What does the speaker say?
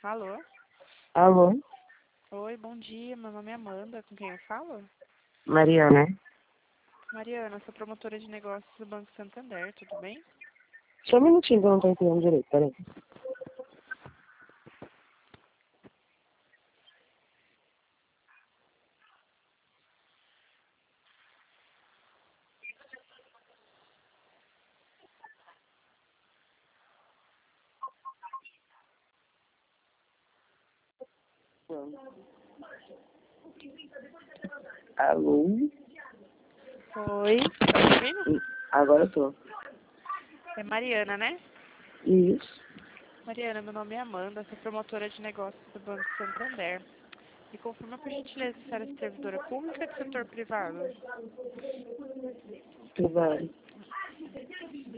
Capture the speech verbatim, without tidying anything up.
Alô? Alô? Oi, bom dia. Meu nome é Amanda. Com quem eu falo? Mariana. Mariana, sou promotora de negócios do Banco Santander, tudo bem? Só um minutinho que eu não tô entendendo direito, peraí. Alô? Oi, tá me ouvindo? Agora eu tô. É Mariana, né? Isso. Mariana, meu nome é Amanda, sou promotora de negócios do Banco Santander. Me confirma, por gentileza, se era servidora pública ou do setor privado? Privado.